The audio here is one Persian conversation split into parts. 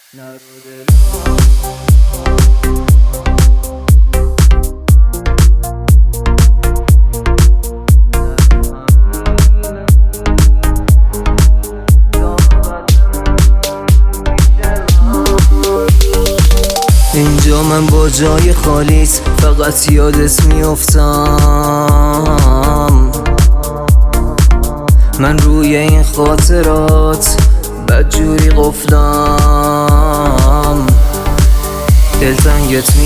اینجا من با جای خالیت فقط یادت میافتم. من روی این خاطرات بدجوری قفلم. دلتنگت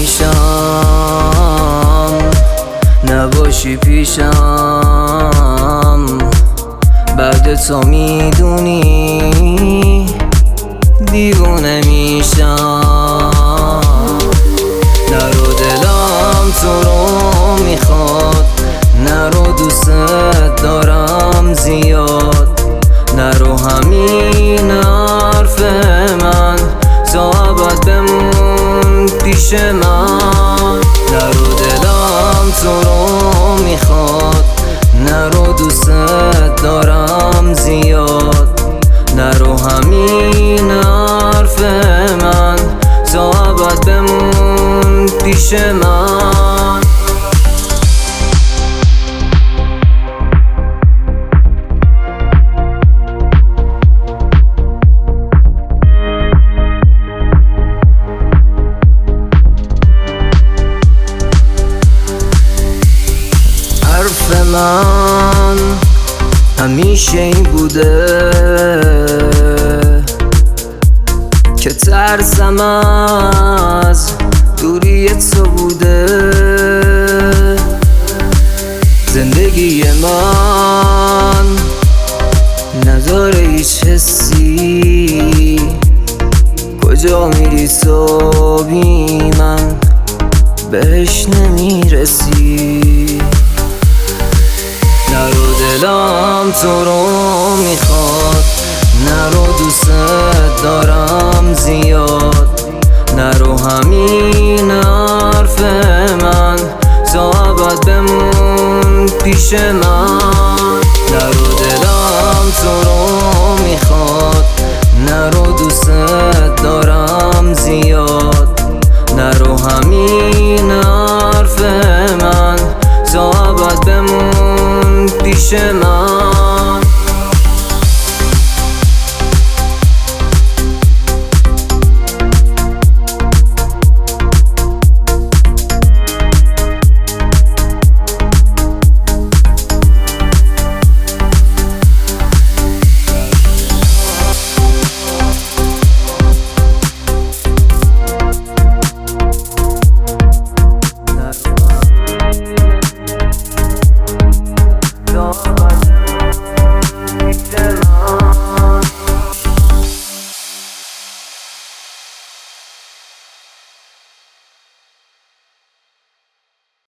میشم نباشی پیشم. بعد تا میدونی دیوونه میشم. نرو دلم تو رو میخواد، نرو دوست دارم زیاد. نرو همین حرف من تا ابد بمون پیش من. نرو دلم تو رو میخواد، نرو دوست دارم زیاد. نرو همین حرف من تا ابد بمون پیش من. حرف من همیشه این بوده که ترسم از دوری تو بوده. زندگی من نداره هیچ حسی. کجا میری تو بی من بهش نمیرسی. نرو دلم تو رو میخواد، نرو دوست دارم زیاد. نرو همین حرف من تا ابد بمون پیش من.